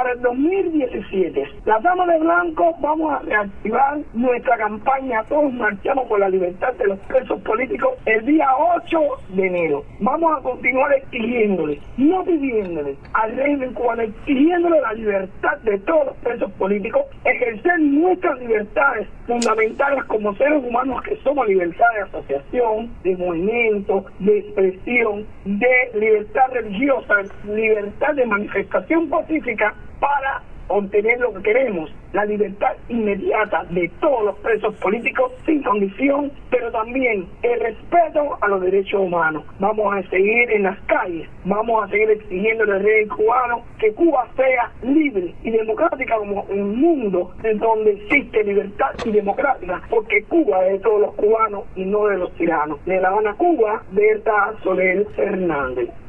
para el 2017. Las Damas de Blanco vamos a reactivar nuestra campaña Todos Marchamos por la Libertad de los Presos Políticos el día 8 de enero. Vamos a continuar exigiéndole, no pidiéndole al régimen cubano, exigiéndole la libertad de todos los presos políticos, ejercer nuestras libertades fundamentales como seres humanos que somos: libertad de asociación, de movimiento, de expresión, de libertad religiosa, libertad de manifestación pacífica, para obtener lo que queremos, la libertad inmediata de todos los presos políticos sin condición, pero también el respeto a los derechos humanos. Vamos a seguir en las calles, vamos a seguir exigiendo al régimen cubano que Cuba sea libre y democrática como un mundo en donde existe libertad y democrática, porque Cuba es de todos los cubanos y no de los tiranos. De La Habana, Cuba, Berta Soler Fernández.